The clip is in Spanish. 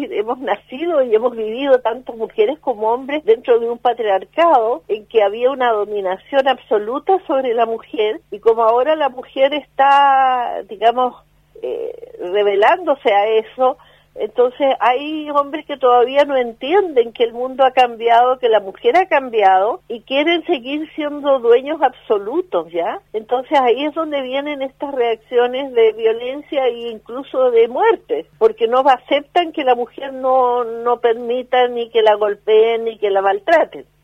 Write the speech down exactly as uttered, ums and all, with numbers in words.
decir, hemos nacido y hemos vivido tanto mujeres como hombres dentro de un patriarcado en que había una dominación absoluta sobre la mujer, y como ahora la mujer está, digamos, eh, rebelándose a eso, entonces hay hombres que todavía no entienden que el mundo ha cambiado, que la mujer ha cambiado y quieren seguir siendo dueños absolutos, ¿ya? Entonces ahí es donde vienen estas reacciones de violencia e incluso de muerte, porque no aceptan que la mujer no, no permita ni que la golpeen ni que la maltraten.